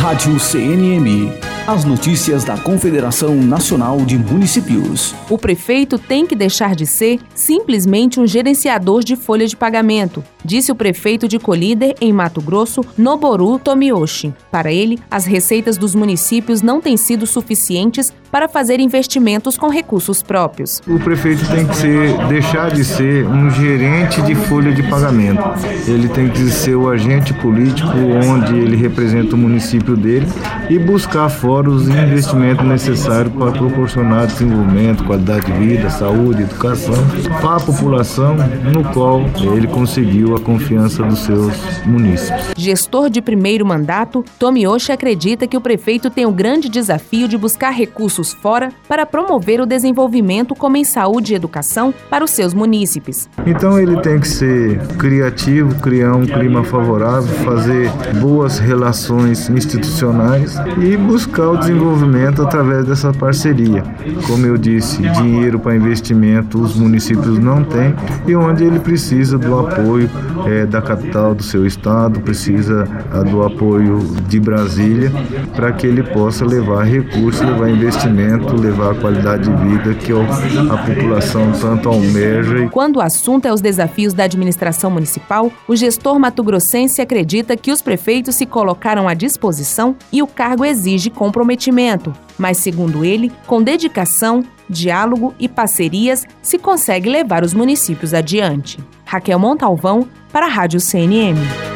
Rádio CNM. As notícias da Confederação Nacional de Municípios. O prefeito tem que deixar de ser simplesmente um gerenciador de folha de pagamento, disse o prefeito de Colíder, em Mato Grosso, Noboru Tomiyoshi. Para ele, as receitas dos municípios não têm sido suficientes para fazer investimentos com recursos próprios. O prefeito tem que deixar de ser um gerente de folha de pagamento. Ele tem que ser o agente político onde ele representa o município dele e buscar fora os investimentos necessários para proporcionar desenvolvimento, qualidade de vida, saúde, educação para a população, no qual ele conseguiu a confiança dos seus munícipes. Gestor de primeiro mandato, Tomiyoshi acredita que o prefeito tem o grande desafio de buscar recursos fora para promover o desenvolvimento como em saúde e educação para os seus munícipes. Então ele tem que ser criativo, criar um clima favorável, fazer boas relações institucionais e buscar o desenvolvimento através dessa parceria. Como eu disse, dinheiro para investimento os municípios não têm e onde ele precisa do apoio da capital do seu estado, precisa do apoio de Brasília para que ele possa levar recursos, levar investimento, levar qualidade de vida que a população tanto almeja. Quando o assunto é os desafios da administração municipal, o gestor mato-grossense acredita que os prefeitos se colocaram à disposição e o cargo exige comprometimento. Mas, segundo ele, com dedicação, diálogo e parcerias se consegue levar os municípios adiante. Raquel Montalvão, para a Rádio CNM.